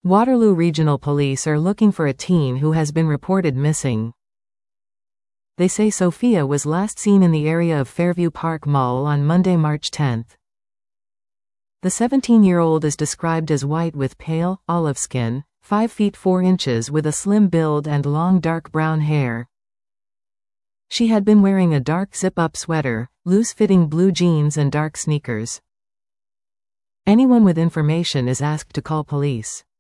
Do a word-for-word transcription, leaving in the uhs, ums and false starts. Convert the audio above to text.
Waterloo Regional Police are looking for a teen who has been reported missing. They say Sophia was last seen in the area of Fairview Park Mall on Monday, March tenth. The seventeen-year-old is described as white with pale, olive skin, five feet four inches with a slim build and long dark brown hair. She had been wearing a dark zip-up sweater, loose-fitting blue jeans and dark sneakers. Anyone with information is asked to call police.